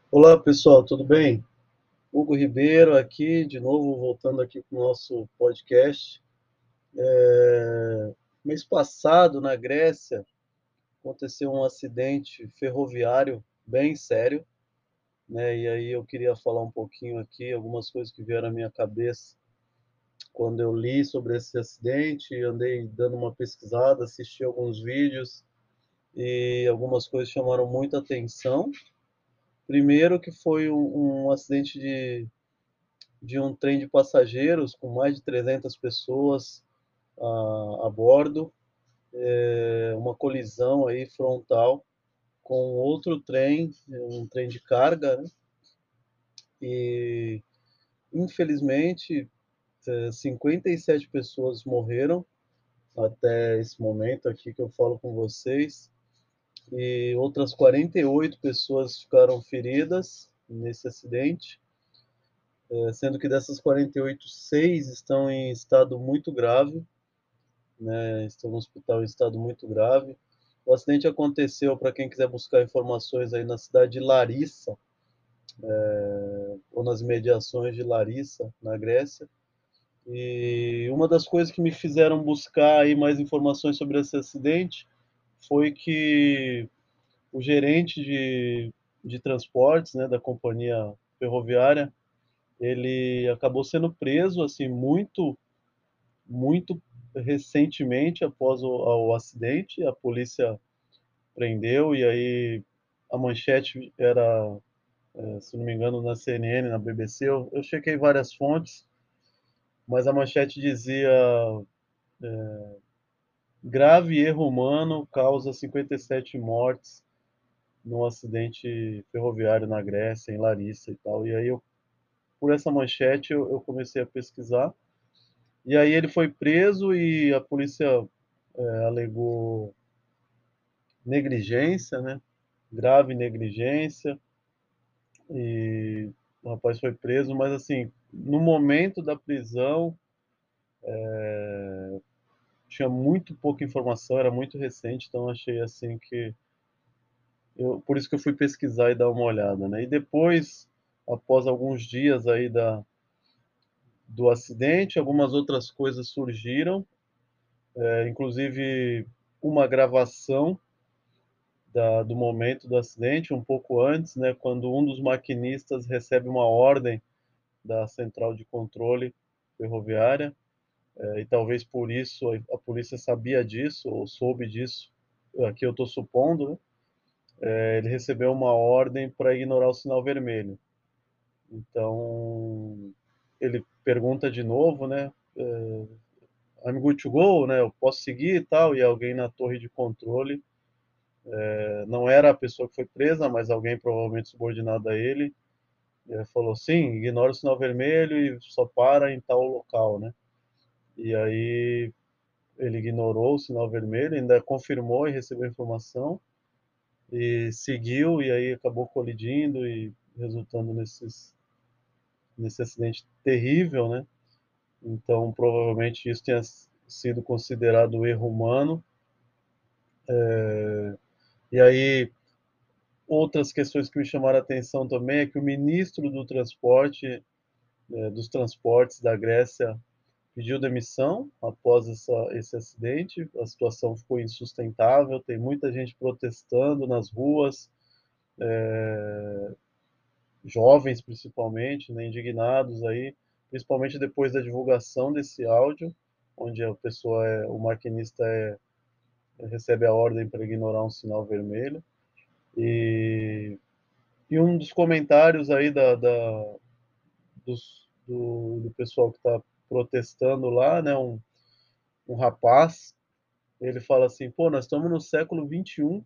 Olá pessoal, tudo bem? Hugo Ribeiro aqui, de novo voltando aqui para o nosso podcast. Mês passado, na Grécia, aconteceu um acidente ferroviário bem sério, né? E aí eu queria falar um pouquinho aqui, algumas coisas que vieram à minha cabeça quando eu li sobre esse acidente, andei dando uma pesquisada, assisti alguns vídeos e algumas coisas chamaram muita atenção. Primeiro que foi um acidente de um trem de passageiros com mais de 300 pessoas a bordo, uma colisão aí frontal com outro trem, um trem de carga, né? E infelizmente 57 pessoas morreram até esse momento aqui que eu falo com vocês, e outras 48 pessoas ficaram feridas nesse acidente, sendo que dessas 48, 6 estão em estado muito grave, né? Estão no hospital em estado muito grave. O acidente aconteceu, para quem quiser buscar informações, aí na cidade de Larissa, ou nas imediações de Larissa, na Grécia. E uma das coisas que me fizeram buscar aí mais informações sobre esse acidente foi que o gerente de transportes, né, da companhia ferroviária, ele acabou sendo preso assim muito recentemente após o acidente. A polícia prendeu, e aí a manchete era, se não me engano, na CNN, na BBC. Eu chequei várias fontes, mas a manchete dizia: grave erro humano causa 57 mortes num acidente ferroviário na Grécia, em Larissa e tal. E aí, por essa manchete, eu comecei a pesquisar. E aí ele foi preso e a polícia alegou negligência, né? Grave negligência, e o rapaz foi preso, mas assim, no momento da prisão tinha muito pouca informação, era muito recente, então achei assim que por isso que eu fui pesquisar e dar uma olhada, né? E depois, após alguns dias aí do acidente, algumas outras coisas surgiram, inclusive uma gravação do momento do acidente, um pouco antes, né, quando um dos maquinistas recebe uma ordem da central de controle ferroviária, e talvez por isso a polícia sabia disso, ou soube disso, aqui eu estou supondo, né? Ele recebeu uma ordem para ignorar o sinal vermelho. Então, ele pergunta de novo, né? I'm good to go, né? Eu posso seguir e tal, e alguém na torre de controle, não era a pessoa que foi presa, mas alguém provavelmente subordinado a ele, falou: sim, ignora o sinal vermelho e só para em tal local, né? E aí ele ignorou o sinal vermelho, ainda confirmou e recebeu a informação, e seguiu, e aí acabou colidindo e resultando nesse acidente terrível, né? Então, provavelmente isso tenha sido considerado um erro humano. E aí, outras questões que me chamaram a atenção também é que o ministro do transporte, dos transportes da Grécia, pediu demissão após esse acidente. A situação ficou insustentável, tem muita gente protestando nas ruas, jovens principalmente, né, indignados aí, principalmente depois da divulgação desse áudio, onde o maquinista recebe a ordem para ignorar um sinal vermelho. E, e um dos comentários aí do pessoal que está protestando lá, né, um rapaz, ele fala assim: pô, nós estamos no século XXI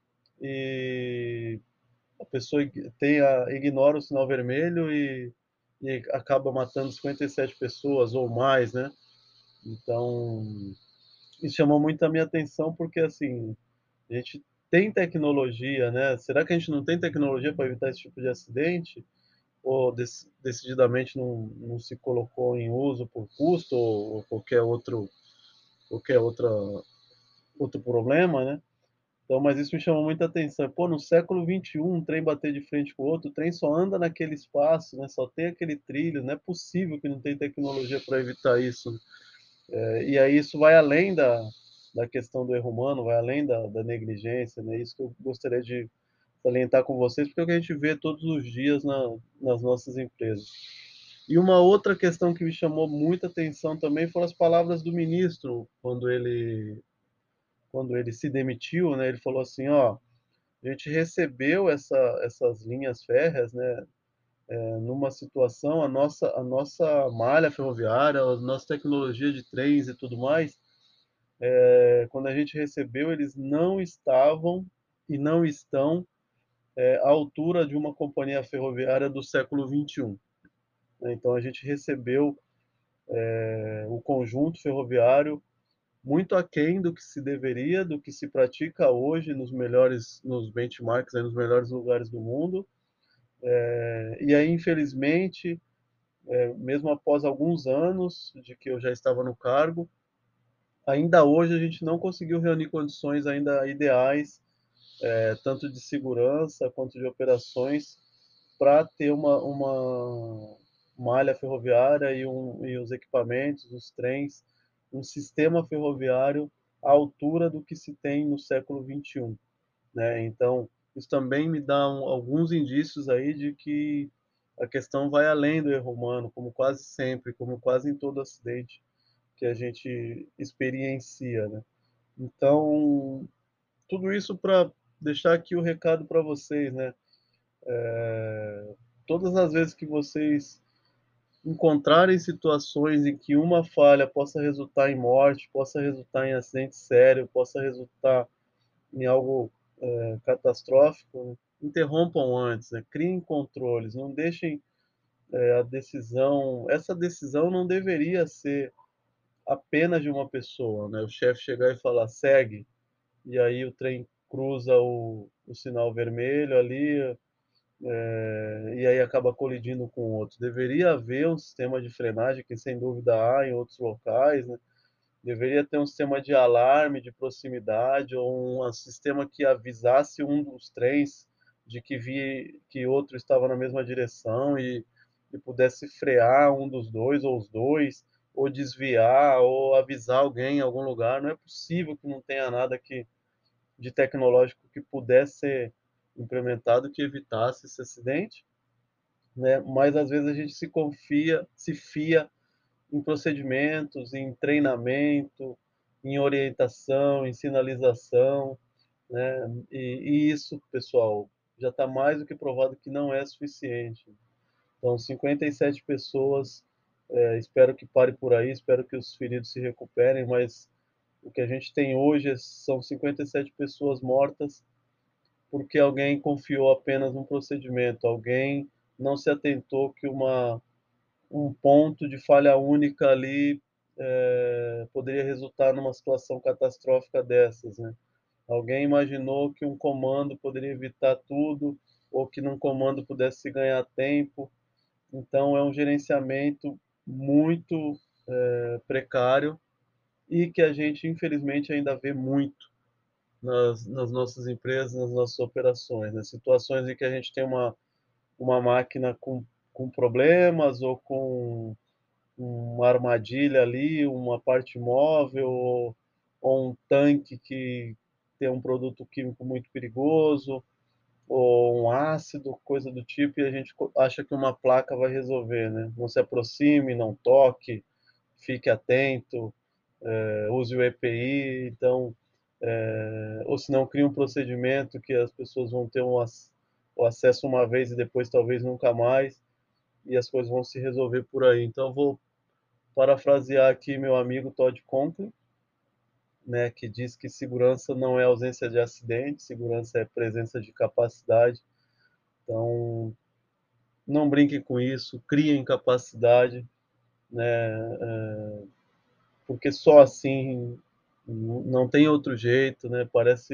e a pessoa ignora o sinal vermelho e acaba matando 57 pessoas ou mais, né? Então, isso chamou muito a minha atenção porque, assim, a gente tem tecnologia, né? Será que a gente não tem tecnologia para evitar esse tipo de acidente? Ou decididamente não se colocou em uso por custo ou qualquer outro problema, né? Então, mas isso me chamou muita atenção. Pô, no século XXI, um trem bater de frente com o outro, o trem só anda naquele espaço, né? Só tem aquele trilho, não é possível que não tenha tecnologia para evitar isso. E aí isso vai além da questão do erro humano, vai além da negligência, né? Isso que eu gostaria de salientar com vocês, porque é o que a gente vê todos os dias nas nossas empresas. E uma outra questão que me chamou muita atenção também foram as palavras do ministro, quando ele se demitiu, né? Ele falou assim, ó, a gente recebeu essas linhas férreas, né, numa situação, a nossa malha ferroviária, a nossa tecnologia de trens e tudo mais, quando a gente recebeu, eles não estavam e não estão à altura de uma companhia ferroviária do século XXI. Né? Então a gente recebeu o conjunto ferroviário muito aquém do que se deveria, do que se pratica hoje nos benchmarks, nos melhores lugares do mundo. E aí, infelizmente, mesmo após alguns anos de que eu já estava no cargo, ainda hoje a gente não conseguiu reunir condições ainda ideais, tanto de segurança quanto de operações, para ter uma malha ferroviária e os equipamentos, os trens, um sistema ferroviário à altura do que se tem no século XXI. Né? Então, isso também me dá alguns indícios aí de que a questão vai além do erro humano, como quase sempre, como quase em todo acidente que a gente experiencia, né? Então, tudo isso para deixar aqui o recado para vocês, né? Todas as vezes que vocês encontrarem situações em que uma falha possa resultar em morte, possa resultar em acidente sério, possa resultar em algo catastrófico, né? Interrompam antes, né? Criem controles, não deixem a decisão. Essa decisão não deveria ser apenas de uma pessoa, né? O chefe chegar e falar segue, e aí o trem cruza o sinal vermelho ali, e aí acaba colidindo com o outro. Deveria haver um sistema de frenagem, que sem dúvida há em outros locais, né? Deveria ter um sistema de alarme de proximidade ou um sistema que avisasse um dos trens de que outro estava na mesma direção e pudesse frear um dos dois ou os dois, ou desviar ou avisar alguém em algum lugar. Não é possível que não tenha nada de tecnológico que pudesse ser implementado que evitasse esse acidente, né? Mas às vezes a gente se fia em procedimentos, em treinamento, em orientação, em sinalização, né? E isso, pessoal, já está mais do que provado que não é suficiente. Então, 57 pessoas, espero que pare por aí, espero que os feridos se recuperem, mas o que a gente tem hoje são 57 pessoas mortas porque alguém confiou apenas um procedimento, alguém não se atentou que um ponto de falha única ali poderia resultar numa situação catastrófica dessas, né? Alguém imaginou que um comando poderia evitar tudo, ou que num comando pudesse se ganhar tempo. Então, é um gerenciamento muito precário e que a gente, infelizmente, ainda vê muito nas nossas empresas, nas nossas operações. Né? Situações em que a gente tem uma máquina com problemas ou com uma armadilha ali, uma parte móvel, ou um tanque que tem um produto químico muito perigoso, ou um ácido, coisa do tipo, e a gente acha que uma placa vai resolver, né? Não se aproxime, não toque, fique atento, use o EPI, então, ou se não cria um procedimento que as pessoas vão ter o acesso uma vez e depois talvez nunca mais, e as coisas vão se resolver por aí. Então, eu vou parafrasear aqui meu amigo Todd Conklin, né, que diz que segurança não é ausência de acidente, segurança é presença de capacidade. Então, não brinquem com isso, criem capacidade, né, porque só assim não tem outro jeito, né?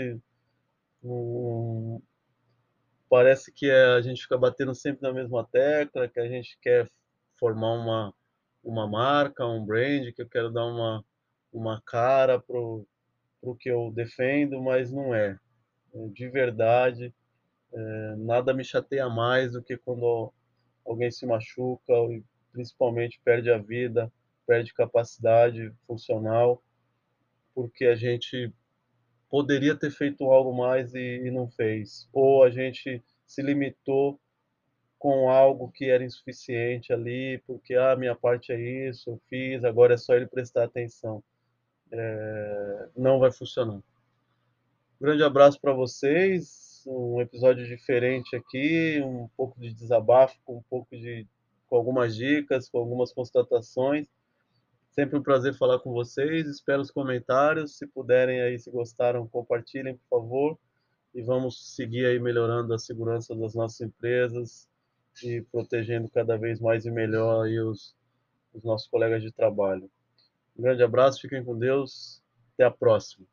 Um, parece que a gente fica batendo sempre na mesma tecla, que a gente quer formar uma marca, um brand, que eu quero dar uma cara pro que eu defendo, mas não é. de verdade. Nada me chateia mais do que quando alguém se machuca e principalmente perde a vida, perde capacidade funcional, porque a gente poderia ter feito algo mais e não fez. Ou a gente se limitou com algo que era insuficiente ali, porque minha parte é isso, eu fiz, agora é só ele prestar atenção. Não vai funcionar. Um grande abraço para vocês, um episódio diferente aqui, um pouco de desabafo, com algumas dicas, com algumas constatações. Sempre um prazer falar com vocês. Espero os comentários. Se puderem aí, se gostaram, compartilhem, por favor. E vamos seguir aí melhorando a segurança das nossas empresas e protegendo cada vez mais e melhor aí os nossos colegas de trabalho. Um grande abraço, fiquem com Deus. Até a próxima.